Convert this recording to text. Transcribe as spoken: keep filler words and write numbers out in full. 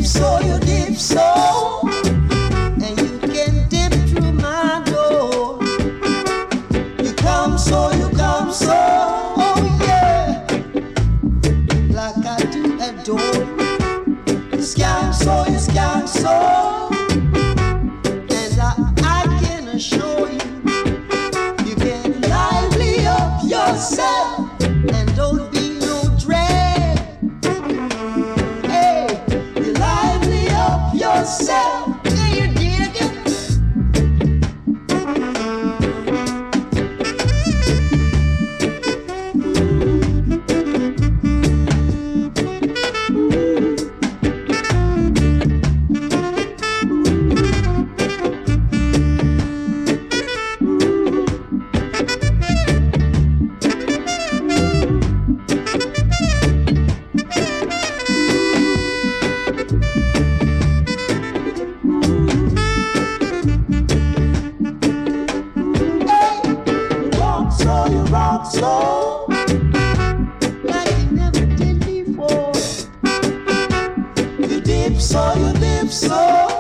dip so, you dip so, and you can dip through my door. You come so, you come so, oh yeah, like I do adore. You scam so, you scam so, and I, I can assure you, you can lively up yourself and don't be no drag. Hey, you lively up yourself. Yeah, you dig it? So you rock so like you never did before. You dip so, you dip so.